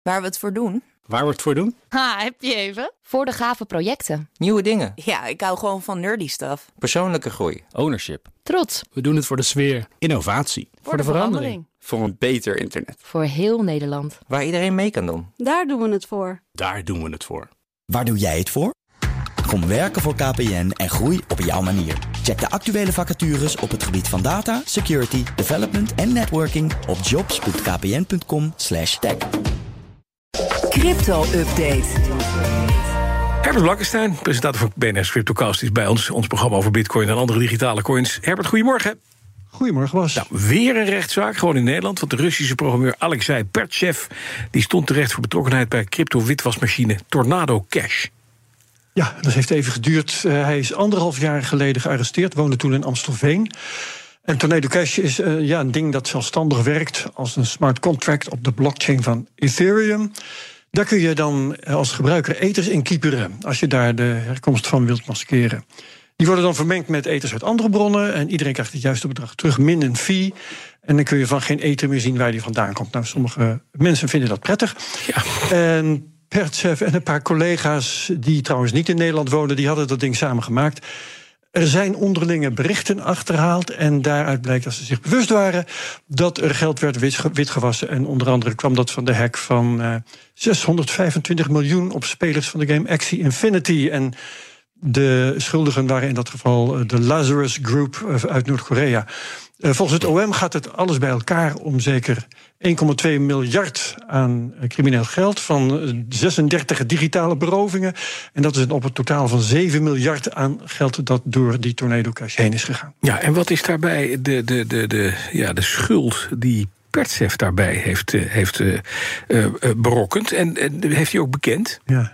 Waar we het voor doen? Waar we het voor doen? Ha, heb je even? Voor de gave projecten. Nieuwe dingen. Ja, ik hou gewoon van nerdy stuff. Persoonlijke groei. Ownership. Trots. We doen het voor de sfeer. Innovatie. Voor de verandering. Voor een beter internet. Voor heel Nederland. Waar iedereen mee kan doen. Daar doen we het voor. Daar doen we het voor. Waar doe jij het voor? Kom werken voor KPN en groei op jouw manier. Check de actuele vacatures op het gebied van data, security, development en networking op jobs.kpn.com/tech. Crypto-update. Herbert Blankenstein, presentator van BNR's CryptoCast, is bij ons. Ons programma over bitcoin en andere digitale coins. Herbert, goedemorgen. Goedemorgen, Bas. Nou, weer een rechtszaak, gewoon in Nederland. Want de Russische programmeur Alexei Pertsev die stond terecht voor betrokkenheid bij crypto-witwasmachine Tornado Cash. Ja, dat heeft even geduurd. Hij is 1,5 jaar geleden gearresteerd, woonde toen in Amstelveen. En Tornado Cash is een ding dat zelfstandig werkt als een smart contract op de blockchain van Ethereum. Daar kun je dan als gebruiker ethers in kieperen, als je daar de herkomst van wilt maskeren. Die worden dan vermengd met ethers uit andere bronnen en iedereen krijgt het juiste bedrag terug, min een fee. En dan kun je van geen ether meer zien waar die vandaan komt. Nou, sommige mensen vinden dat prettig. Ja. En Pertsev en een paar collega's die trouwens niet in Nederland wonen, die hadden dat ding samen gemaakt. Er zijn onderlinge berichten achterhaald en daaruit blijkt dat ze zich bewust waren dat er geld werd witgewassen. En onder andere kwam dat van de hack van 625 miljoen op spelers van de game Axie Infinity. En de schuldigen waren in dat geval de Lazarus Group uit Noord-Korea. Volgens het OM gaat het alles bij elkaar om zeker 1,2 miljard aan crimineel geld van 36 digitale berovingen. En dat is op het totaal van 7 miljard aan geld dat door die Tornado Cash heen is gegaan. Ja, en wat is daarbij de schuld die Pertsev daarbij heeft berokkend? En heeft hij ook bekend? Ja.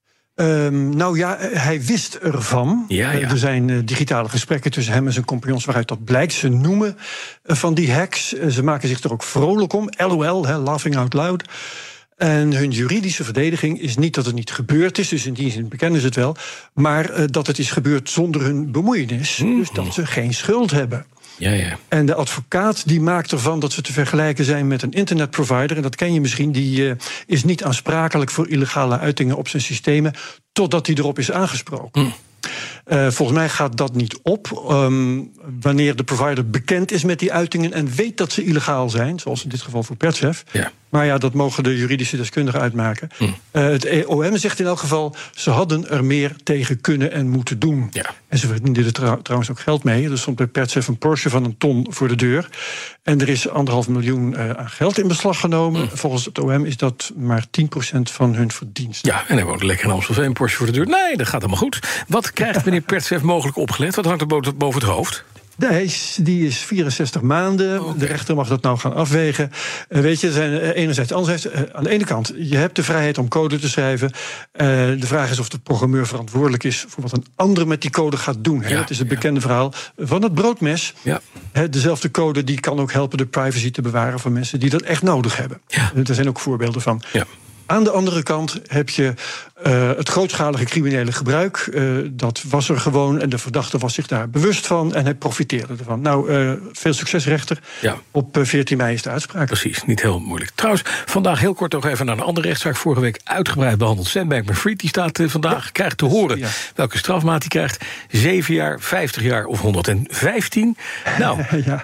Hij wist ervan. Ja. Er zijn digitale gesprekken tussen hem en zijn compagnons waaruit dat blijkt. Ze noemen van die hacks. Ze maken zich er ook vrolijk om. LOL, laughing out loud. En hun juridische verdediging is niet dat het niet gebeurd is, dus in die zin bekennen ze het wel, maar dat het is gebeurd zonder hun bemoeienis. Dus dat ze geen schuld hebben. Ja. En de advocaat die maakt ervan dat ze te vergelijken zijn met een internetprovider, en dat ken je misschien, die is niet aansprakelijk voor illegale uitingen op zijn systemen totdat hij erop is aangesproken. Volgens mij gaat dat niet op. Wanneer de provider bekend is met die uitingen en weet dat ze illegaal zijn, zoals in dit geval voor Pertsev. Ja. Maar ja, dat mogen de juridische deskundigen uitmaken. Het OM zegt in elk geval, ze hadden er meer tegen kunnen en moeten doen. Ja. En ze verdienden er trouwens ook geld mee. Er stond bij Pertsev een Porsche van 1 ton voor de deur. En er is 1,5 miljoen aan geld in beslag genomen. Volgens het OM is dat maar 10% van hun verdiensten. Ja, en hij woont lekker in Amstelveen, Porsche voor de deur. Nee, dat gaat allemaal goed. Wat krijgt meneer Pertsev mogelijk opgelegd? Wat hangt er boven het hoofd? Die is 64 maanden. Okay. De rechter mag dat nou gaan afwegen. Weet je, er zijn enerzijds, anderzijds. Aan de ene kant, je hebt de vrijheid om code te schrijven. De vraag is of de programmeur verantwoordelijk is voor wat een ander met die code gaat doen. Het is het bekende verhaal van het broodmes. Ja. Dezelfde code die kan ook helpen de privacy te bewaren van mensen die dat echt nodig hebben. Ja. Er zijn ook voorbeelden van. Ja. Aan de andere kant heb je het grootschalige criminele gebruik. Dat was er gewoon en de verdachte was zich daar bewust van en hij profiteerde ervan. Nou, veel succes, rechter. Ja. Op 14 mei is de uitspraak. Precies, niet heel moeilijk. Trouwens, vandaag heel kort nog even naar een andere rechtszaak. Vorige week uitgebreid behandeld. Sam Bankman-Fried, die staat vandaag, krijgt te horen welke strafmaat hij krijgt. 7 jaar, 50 jaar of 115. Nou,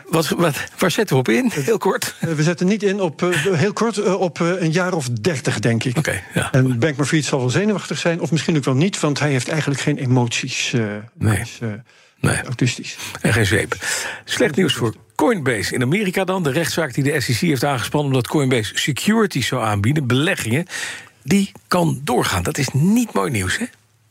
waar zetten we op in? Heel kort. We zetten niet in op, heel kort, op een jaar of 30, denk ik. Okay, ja. En Bankman-Fried zal wel zenuwachtig zijn, of misschien ook wel niet, want hij heeft eigenlijk geen emoties. Nee. Autistisch. En geen zweep. Slecht nieuws voor Coinbase. In Amerika dan, de rechtszaak die de SEC heeft aangespannen omdat Coinbase securities zou aanbieden, beleggingen, die kan doorgaan. Dat is niet mooi nieuws, hè?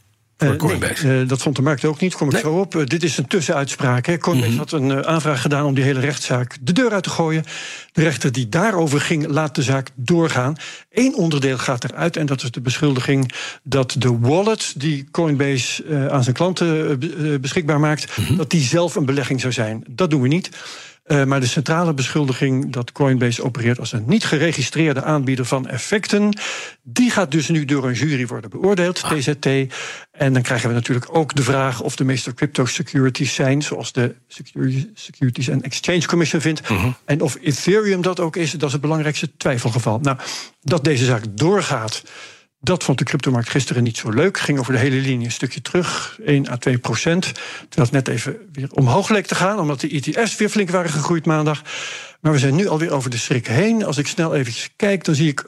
Dat vond de markt ook niet, kom ik zo op. Dit is een tussenuitspraak. Hè. Coinbase had een aanvraag gedaan om die hele rechtszaak de deur uit te gooien. De rechter die daarover ging, laat de zaak doorgaan. Eén onderdeel gaat eruit en dat is de beschuldiging dat de wallet die Coinbase aan zijn klanten beschikbaar maakt, dat die zelf een belegging zou zijn. Dat doen we niet. Maar de centrale beschuldiging dat Coinbase opereert als een niet geregistreerde aanbieder van effecten, die gaat dus nu door een jury worden beoordeeld, TZT. En dan krijgen we natuurlijk ook de vraag of de meeste crypto-securities zijn, zoals de Securities and Exchange Commission vindt. En of Ethereum dat ook is, dat is het belangrijkste twijfelgeval. Nou, dat deze zaak doorgaat, dat vond de cryptomarkt gisteren niet zo leuk. Ging over de hele linie een stukje terug, 1 à 2%. Terwijl het net even weer omhoog leek te gaan, omdat de ETF's weer flink waren gegroeid maandag. Maar we zijn nu alweer over de schrik heen. Als ik snel eventjes kijk, dan zie ik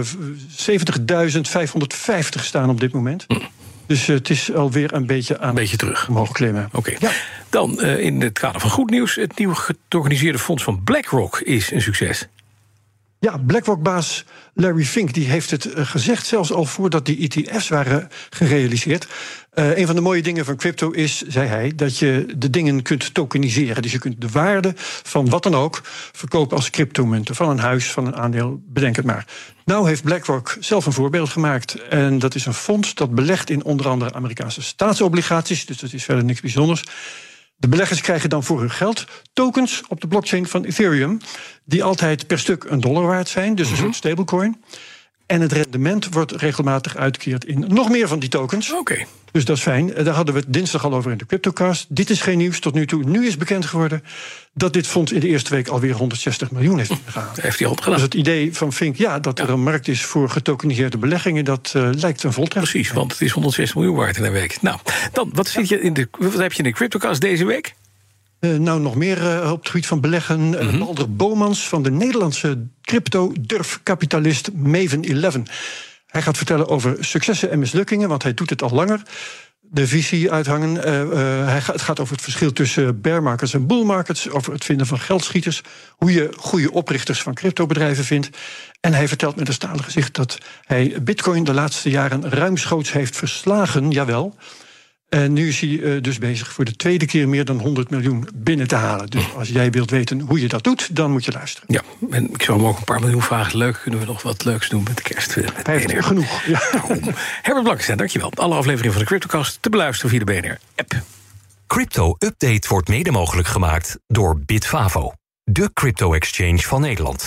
70.550 staan op dit moment. Dus het is alweer een beetje terug omhoog klimmen. Oké. Ja. Dan in het kader van goed nieuws, het nieuw georganiseerde fonds van BlackRock is een succes. Ja, BlackRock-baas Larry Fink die heeft het gezegd, zelfs al voordat die ETF's waren gerealiseerd. Een van de mooie dingen van crypto is, zei hij, dat je de dingen kunt tokeniseren. Dus je kunt de waarde van wat dan ook verkopen als cryptomunten. Van een huis, van een aandeel, bedenk het maar. Nou heeft BlackRock zelf een voorbeeld gemaakt. En dat is een fonds dat belegt in onder andere Amerikaanse staatsobligaties. Dus dat is verder niks bijzonders. De beleggers krijgen dan voor hun geld tokens op de blockchain van Ethereum, die altijd per stuk $1 waard zijn, dus een soort stablecoin. En het rendement wordt regelmatig uitgekeerd in nog meer van die tokens. Oké. Dus dat is fijn. Daar hadden we het dinsdag al over in de CryptoCast. Dit is geen nieuws tot nu toe. Nu is bekend geworden dat dit fonds in de eerste week alweer 160 miljoen heeft gehaald. Heeft hij al gedaan. Dus het idee van Fink, dat er een markt is voor getokeniseerde beleggingen, dat lijkt een voltreffer. Precies, want het is 160 miljoen waard in een week. Nou, dan, wat heb je in de CryptoCast deze week? Nou, nog meer op het gebied van beleggen. Balder Bomans van de Nederlandse crypto-durfkapitalist Maven 11. Hij gaat vertellen over successen en mislukkingen, want hij doet het al langer. De visie uithangen. Het gaat over het verschil tussen bear markets en bull markets, over het vinden van geldschieters, hoe je goede oprichters van cryptobedrijven vindt. En hij vertelt met een stalen gezicht dat hij Bitcoin de laatste jaren ruimschoots heeft verslagen, jawel. En nu is hij dus bezig voor de tweede keer meer dan 100 miljoen binnen te halen. Dus als jij wilt weten hoe je dat doet, dan moet je luisteren. Ja, en ik zou hem ook een paar miljoen vragen. Leuk, kunnen we nog wat leuks doen met de kerst? Met hij heeft er genoeg. Ja. Herbert Blankenstein, dankjewel. Alle afleveringen van de CryptoCast te beluisteren via de BNR-app. Crypto Update wordt mede mogelijk gemaakt door Bitfavo, de crypto-exchange van Nederland.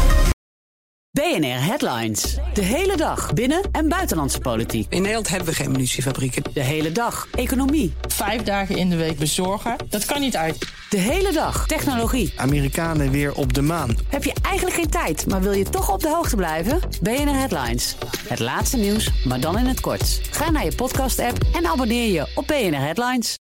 BNR Headlines. De hele dag binnen- en buitenlandse politiek. In Nederland hebben we geen munitiefabrieken. De hele dag economie. 5 dagen in de week bezorgen, dat kan niet uit. De hele dag technologie. Amerikanen weer op de maan. Heb je eigenlijk geen tijd, maar wil je toch op de hoogte blijven? BNR Headlines. Het laatste nieuws, maar dan in het kort. Ga naar je podcast-app en abonneer je op BNR Headlines.